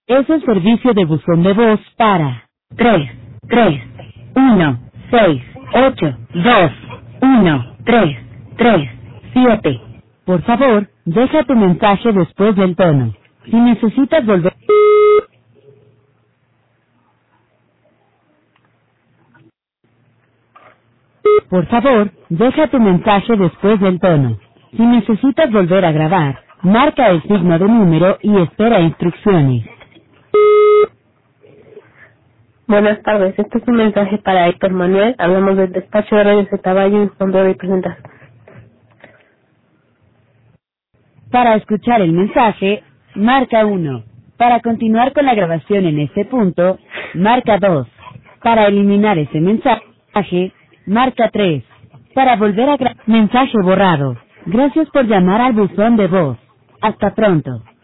Es el servicio de buzón de voz para 33168213337. Por favor, deja tu mensaje después del tono. Si necesitas volver... Por favor, deja tu mensaje después del tono. Si necesitas volver a grabar, marca el signo de número y espera instrucciones. Buenas tardes, este es un mensaje para Héctor Manuel. Hablamos del despacho de Radio Zetabayo en fondo de presentación. Para escuchar el mensaje, marca 1. Para continuar con la grabación en este punto, marca 2. Para eliminar ese mensaje, marca 3. Para volver a grabar, mensaje borrado. Gracias por llamar al buzón de voz. Hasta pronto.